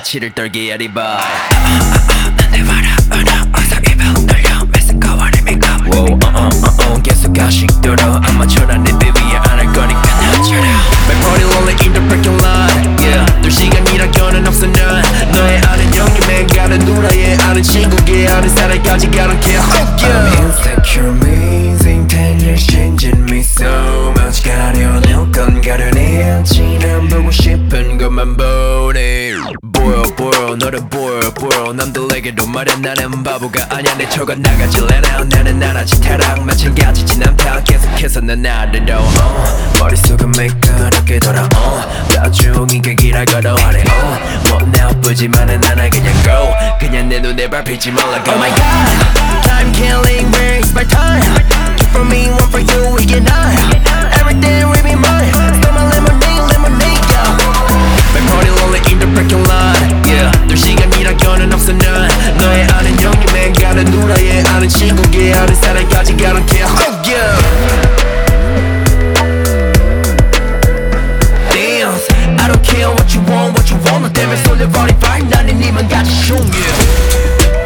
치를 떨게 해리바 내 바라보다 어서 입을 돌려 메스꺼워 리메이크업 계속 가식들어 아마처럼 내 비위에 안 할 거니까 나처럼 My party lonely in the parking lot Yeah 2시간이라고는 없어 난 너의 아는 형님의 가는 누나의 아는 친구의 아는 사람까지 I don't care I'm insecure amazing 10 years changing me so much 가려낼 건 가려내 지난 보고 싶은 것만 보내 보여 너를 보여 남들에게도 말해 나는 바보가 아니야 내 척은 나가질래 나는 나라지 타락 마찬가지지 남타 계속해서 난 나를 머릿속은 매끄럽게 돌아 나중이 객이라 걸어하래 뭐 나쁘지만은 나나 그냥 go 그냥 내 눈에 밟히지 말라고 Oh my god Time killing waste my time Keep for me one for you 이게 나 Everything will be mine Stole my lemonade yeah My party lonely in the parking lot Yeah 2시간이라고는 없어 난 너의 아는 형님의 가는 누나의 아는 친구의 아는 사람까지 I don't care Oh yeah Dance I don't care what you want 너 때문에 쏠려버린 vibe 나는 니만 같이 슝 yeah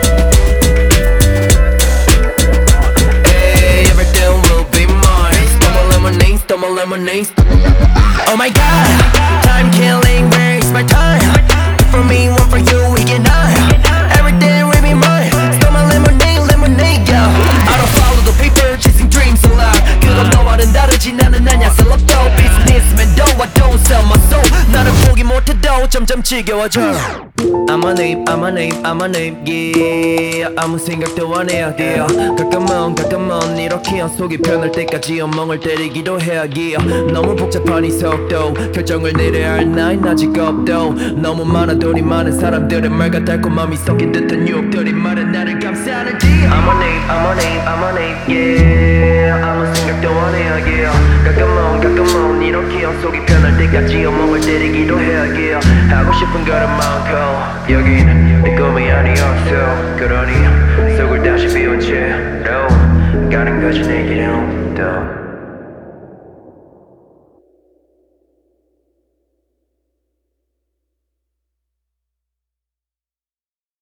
Hey everything will be mine Stole my lemonade Oh my god Time killing waste my time For me one for you 이게 나 Everything will be mine Stole my lemonade yeah I don't follow the paper chasing dreams a lot 그건 너와는 다르지 나는 아냐 셀럽도 businessman though I don't sell my soul 나는 포기 못해도 점점 지겨워져 I'm a name yeah 아무 생각도 안 해야 돼요 가끔은 이렇게 속이 편할 때까지 엉멍을 때리기도 해야 yeah 너무 복잡한 이 속도 결정을 내려야 할 나인 아직 없도 너무 많아 돈이 많은 사람들의 말과 달콤함이 섞인 듯한 유혹들이 많은 나를 감싸는 I'm a name yeah 아무 생각도 안 해야 yeah 가끔은 이렇게 속이 편할 때까지 엉멍을 때리기도 해야 yeah 하고 싶은 거는 많고 여긴 내 꿈이 아니었어 그러니 속을 다시 비운 채로 가는 거지 내 길은 또